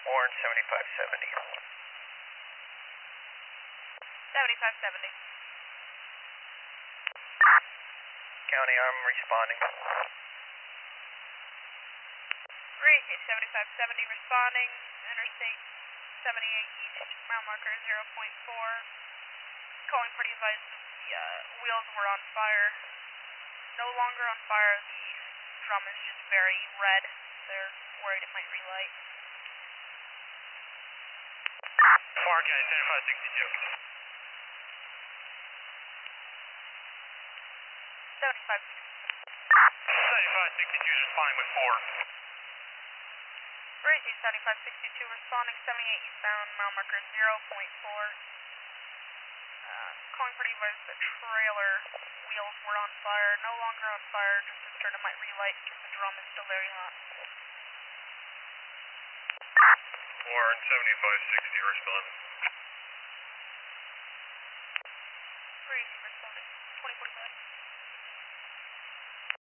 Warren 7570. 7570. County, I'm responding. Racy 7570 responding. Interstate 78 East, mile marker 0.4. Calling for the advice that the wheels were on fire. No longer on fire, the drum is just very red. They're worried it might relight. Mark, 7562. 7562 is responding with 4. Racy 7562 responding, 78 eastbound, mile marker 0.4. Calling for the advice the trailer wheels were on fire. No longer on fire, just concerned it might relight because the drum is still very hot. Warren 7560 responding. Racy responding, 2045.